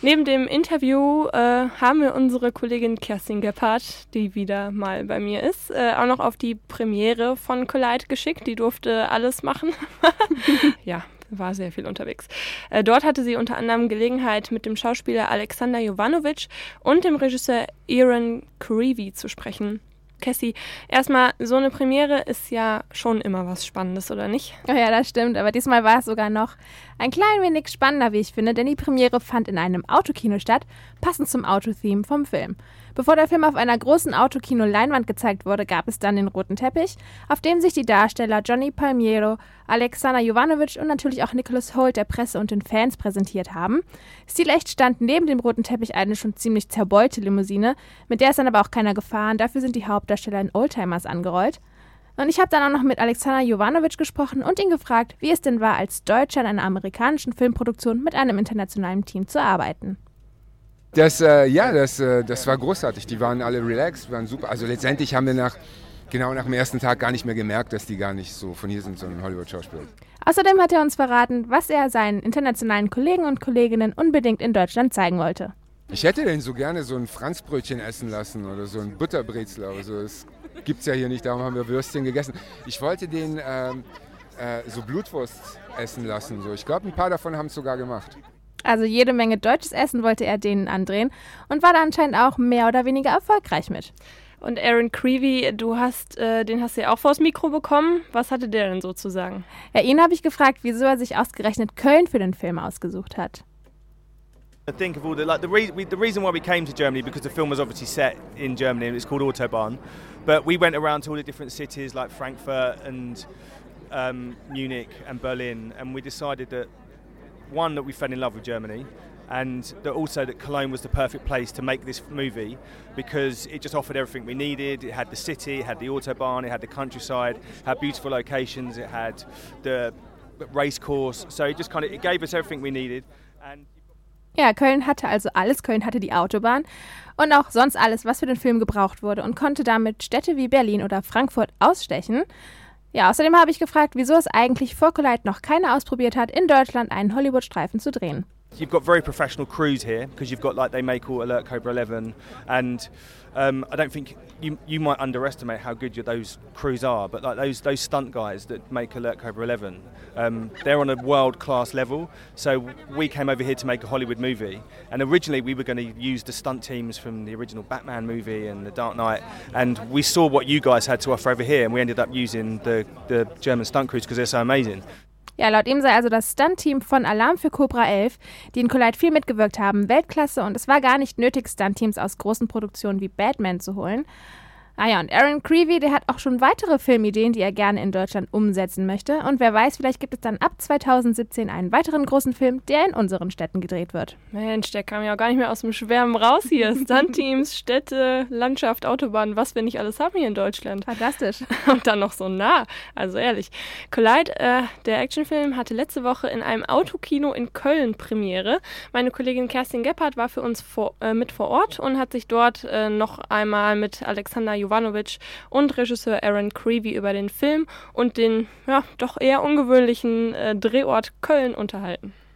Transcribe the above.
Neben dem Interview haben wir unsere Kollegin Kerstin Gebhardt, die wieder mal bei mir ist, auch noch auf die Premiere von Collide geschickt. Die durfte alles machen. Ja, war sehr viel unterwegs. Dort hatte sie unter anderem Gelegenheit, mit dem Schauspieler Alexander Jovanovic und dem Regisseur Aaron Creevy zu sprechen. Cassie, erstmal, so eine Premiere ist ja schon immer was Spannendes, oder nicht? Oh ja, das stimmt, aber diesmal war es sogar noch ein klein wenig spannender, wie ich finde, denn die Premiere fand in einem Autokino statt, passend zum Autotheme vom Film. Bevor der Film auf einer großen Autokino-Leinwand gezeigt wurde, gab es dann den roten Teppich, auf dem sich die Darsteller Johnny Palmiero, Alexander Jovanovic und natürlich auch Nicholas Hoult der Presse und den Fans präsentiert haben. Stilecht stand neben dem roten Teppich eine schon ziemlich zerbeulte Limousine, mit der ist dann aber auch keiner gefahren, dafür sind die Hauptdarsteller in Oldtimers angerollt. Und ich habe dann auch noch mit Alexander Jovanovic gesprochen und ihn gefragt, wie es denn war, als Deutscher in einer amerikanischen Filmproduktion mit einem internationalen Team zu arbeiten. Das war großartig. Die waren alle relaxed, waren super. Also letztendlich haben wir genau nach dem ersten Tag gar nicht mehr gemerkt, dass die gar nicht so von hier sind, sondern Hollywood-Schauspieler. Außerdem hat er uns verraten, was er seinen internationalen Kollegen und Kolleginnen unbedingt in Deutschland zeigen wollte. Ich hätte denn so gerne so ein Franzbrötchen essen lassen oder so ein Butterbrezel, aber so, das gibt's ja hier nicht, darum haben wir Würstchen gegessen. Ich wollte den so Blutwurst essen lassen. So. Ich glaube, ein paar davon haben es sogar gemacht. Also jede Menge deutsches Essen wollte er denen andrehen und war da anscheinend auch mehr oder weniger erfolgreich mit. Und Aaron Creevy, den hast du ja auch vors Mikro bekommen. Was hatte der denn so zu sagen? Ja, ihn habe ich gefragt, wieso er sich ausgerechnet Köln für den Film ausgesucht hat. I think of all the reason why we came to Germany, because the film was obviously set in Germany and it's called Autobahn, but we went around to all the different cities like Frankfurt and Munich and Berlin, and we decided that that we fell in love with Germany, and that Cologne was the perfect place to make this movie because it just offered everything we needed. It had the city, it had the Autobahn, it had the countryside, it had beautiful locations, it had the race course, so it gave us everything we needed. And ja, Köln hatte also alles. Köln hatte die Autobahn und auch sonst alles, was für den Film gebraucht wurde und konnte damit Städte wie Berlin oder Frankfurt ausstechen. Ja, außerdem habe ich gefragt, wieso es eigentlich vor Collide noch keiner ausprobiert hat, in Deutschland einen Hollywood-Streifen zu drehen. You've got very professional crews here because you've got they make all Alert Cobra 11 and I don't think you might underestimate how good those crews are, but those stunt guys that make Alert Cobra 11, they're on a world-class level. So we came over here to make a Hollywood movie, and originally we were going to use the stunt teams from the original Batman movie and The Dark Knight, and we saw what you guys had to offer over here, and we ended up using the German stunt crews because they're so amazing. Ja, laut ihm sei also das Stunt-Team von Alarm für Cobra 11, die in Collide viel mitgewirkt haben, Weltklasse, und es war gar nicht nötig, Stunt-Teams aus großen Produktionen wie Batman zu holen. Ah ja, und Aaron Creevy, der hat auch schon weitere Filmideen, die er gerne in Deutschland umsetzen möchte. Und wer weiß, vielleicht gibt es dann ab 2017 einen weiteren großen Film, der in unseren Städten gedreht wird. Mensch, der kam ja auch gar nicht mehr aus dem Schwärmen raus hier. Stunt-Teams, Städte, Landschaft, Autobahn, was wir nicht alles haben hier in Deutschland. Fantastisch. Und dann noch so nah, also ehrlich. Collide, der Actionfilm, hatte letzte Woche in einem Autokino in Köln Premiere. Meine Kollegin Kerstin Gebhardt war für uns mit vor Ort und hat sich dort noch einmal mit Alexander Jovanovic und Regisseur Aaron Creevy über den Film und den doch eher ungewöhnlichen Drehort Köln unterhalten.